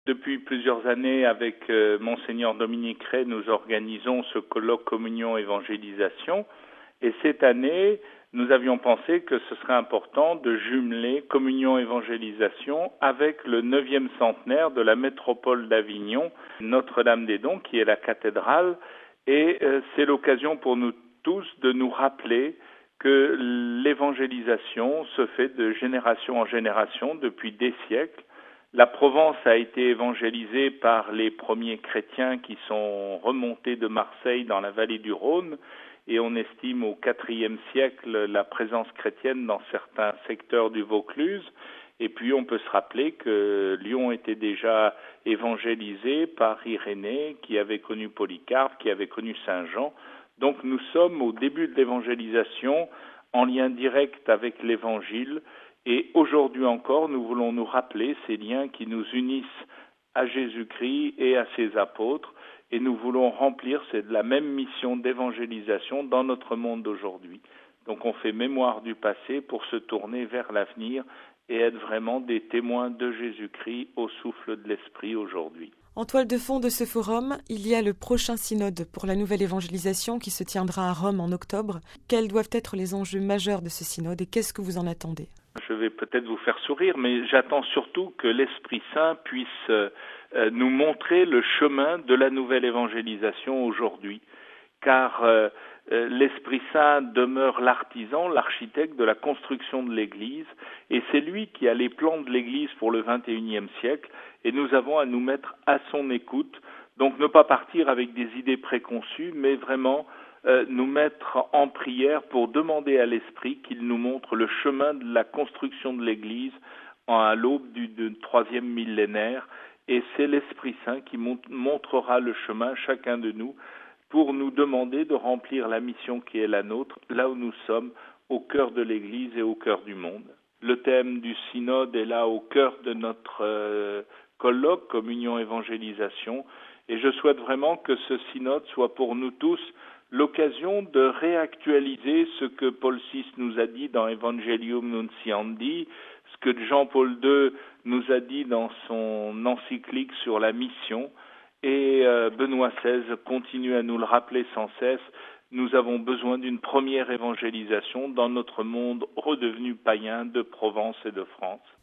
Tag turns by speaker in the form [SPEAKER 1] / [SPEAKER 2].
[SPEAKER 1] Depuis plusieurs années, avec Monseigneur Dominique Ray, nous organisons ce colloque Communion Évangélisation. Et cette année, nous avions pensé que ce serait important de jumeler Communion Évangélisation avec le 9e centenaire de la métropole d'Avignon, Notre-Dame-des-Dons, qui est la cathédrale. Et c'est l'occasion pour nous tous de nous rappeler que l'évangélisation se fait de génération en génération depuis des siècles. La Provence a été évangélisée par les premiers chrétiens qui sont remontés de Marseille dans la vallée du Rhône, et on estime au IVe siècle la présence chrétienne dans certains secteurs du Vaucluse. Et puis on peut se rappeler que Lyon était déjà évangélisé par Irénée, qui avait connu Polycarpe, qui avait connu Saint Jean. Donc nous sommes au début de l'évangélisation, en lien direct avec l'Évangile. Et aujourd'hui encore, nous voulons nous rappeler ces liens qui nous unissent à Jésus-Christ et à ses apôtres, et nous voulons remplir la même mission d'évangélisation dans notre monde d'aujourd'hui. Donc on fait mémoire du passé pour se tourner vers l'avenir et être vraiment des témoins de Jésus-Christ au souffle de l'Esprit aujourd'hui.
[SPEAKER 2] En toile de fond de ce forum, il y a le prochain synode pour la nouvelle évangélisation qui se tiendra à Rome en octobre. Quels doivent être les enjeux majeurs de ce synode et qu'est-ce que vous en attendez ?
[SPEAKER 1] Je vais peut-être vous faire sourire, mais j'attends surtout que l'Esprit Saint puisse nous montrer le chemin de la nouvelle évangélisation aujourd'hui. Car l'Esprit Saint demeure l'artisan, l'architecte de la construction de l'Église, et c'est lui qui a les plans de l'Église pour le XXIe siècle, et nous avons à nous mettre à son écoute, donc ne pas partir avec des idées préconçues, mais vraiment nous mettre en prière pour demander à l'Esprit qu'il nous montre le chemin de la construction de l'Église à l'aube du 3e millénaire, et c'est l'Esprit Saint qui montrera le chemin à chacun de nous, pour nous demander de remplir la mission qui est la nôtre, là où nous sommes, au cœur de l'Église et au cœur du monde. Le thème du synode est là au cœur de notre colloque, Communion Évangélisation, et je souhaite vraiment que ce synode soit pour nous tous l'occasion de réactualiser ce que Paul VI nous a dit dans Evangelium Nuntiandi, ce que Jean-Paul II nous a dit dans son encyclique sur la mission, et Benoît XVI continue à nous le rappeler sans cesse. Nous avons besoin d'une première évangélisation dans notre monde redevenu païen de Provence et de France.